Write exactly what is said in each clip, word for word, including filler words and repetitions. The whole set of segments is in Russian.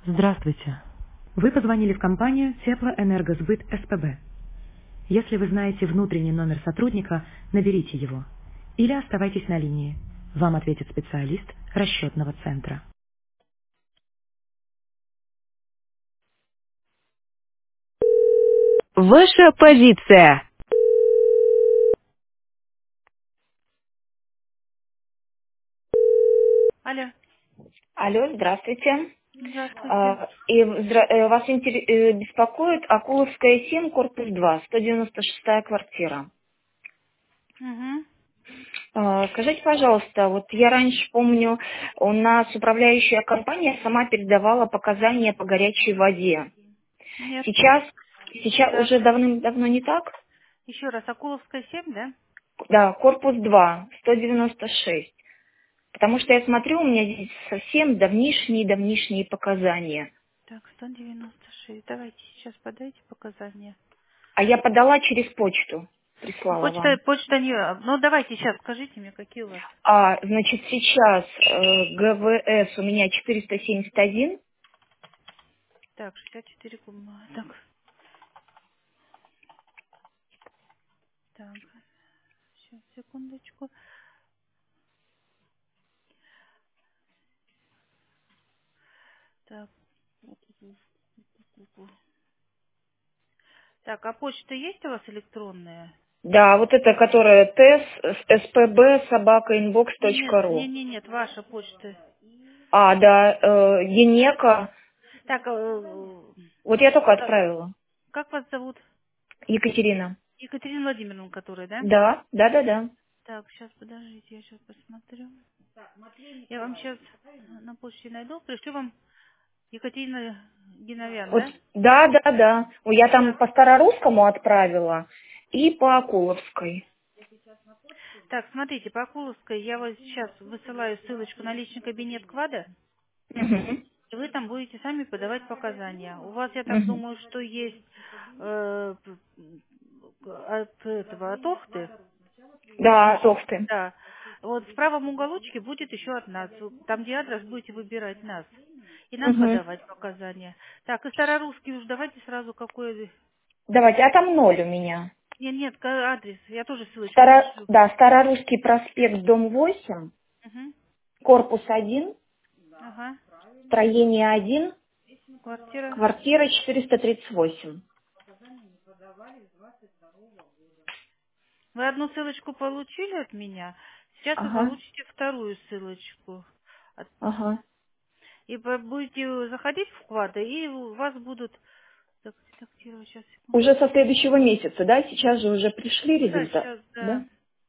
Здравствуйте. Вы позвонили в компанию Теплоэнергосбыт СПБ. Если вы знаете внутренний номер сотрудника, наберите его. Или оставайтесь на линии. Вам ответит специалист расчетного центра. Ваша позиция. Алло, Алло, здравствуйте. здравствуйте. А, И здра- э, вас интере- э, беспокоит Акуловская семь, корпус два, сто девяносто шестая квартира. Угу. А, Скажите, пожалуйста, вот я раньше помню, у нас управляющая компания сама передавала показания по горячей воде. Нет. Сейчас, сейчас Так, уже давным-давно не так? еще раз, Акуловская семь, да? Да, корпус два, сто девяносто шесть. Потому что я смотрю, у меня здесь совсем давнишние-давнишние показания. Так, сто девяносто шесть. Давайте сейчас подайте показания. А я подала через почту, Ну, прислала почта, вам. почта не... Ну, давайте сейчас, скажите мне, какие у вас. А, значит, сейчас э, ГВС у меня четыреста семьдесят один. Так, шестьдесят четыре кума. Так, так, сейчас, секундочку. Так, так, а почта есть у вас электронная? Да, вот это, которая тест, спб, собака, инбокс Не, нет, точка не, ру. не, нет, ваша почта. А, да, э, Енека. Так, э, Вот я только как, отправила. как вас зовут? Екатерина. Екатерина Владимировна, которая, да? Да, да, да, да. Так, сейчас, подождите, я сейчас посмотрю. Я вам сейчас на почте найду. Пришлю вам Екатерина Геновян, Вот, да? да, да, да. Ой, я там Так, по старорусскому отправила и по Акуловской. так, смотрите, по Акуловской я вот сейчас высылаю ссылочку на личный кабинет КВАДа, Мгм, и вы там будете сами подавать показания. У вас, я так мгм. думаю, что есть э, п- от этого, от Охты. Да, толстый. Да. Вот в правом уголочке будет еще от нас. Там, где адрес, будете выбирать нас. И нам Мгм. подавать показания. Так, и старорусский уж давайте сразу какой... Давайте, а там ноль у меня. Нет, нет, ка- адрес. Я тоже ссылочку Старо... пришлю. Да, Старорусский проспект, дом восемь, Угу. корпус один, Ага. строение один, Квартира. квартира четыреста тридцать восемь. Вы одну ссылочку получили от меня. Сейчас вы Ага, получите вторую ссылочку. От- ага. И по- будете заходить в квады, и у вас будут... Так, редактировать, сейчас, Уже со секундочку. следующего месяца, да? Сейчас же уже пришли Ну да, результаты, сейчас, да? да.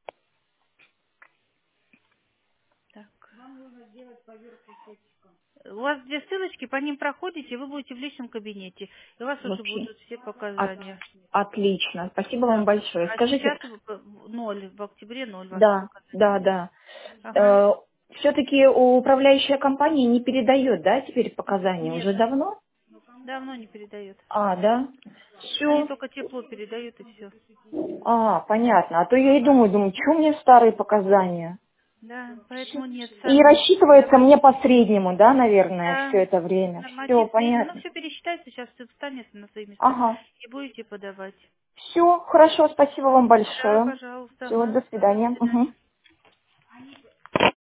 Так. У вас две ссылочки, по ним проходите, вы будете в личном кабинете. И у вас уже Вообще. будут все От... показания. Отлично. Спасибо вам Так. большое. А Скажите, сейчас в- ноль, в октябре ноль ваши да, показания. да, да. Ага. Э, все-таки управляющая компания не передает, да, теперь показания Нет, уже давно? давно не передает. А, да? Они Все. только тепло передают и все. А, понятно. А то я и думаю, думаю, что мне старые показания? Да, Всё. поэтому нет, И сами рассчитывается подавайте. мне по среднему, да, наверное, Да, все это время. Все норматив средний. Ну, понятно. все пересчитается, сейчас все встанет на свои места. Ага. И будете подавать. Все, хорошо, спасибо вам Да, большое. пожалуйста, Все, ага. до До свидания. свидания. Мгм.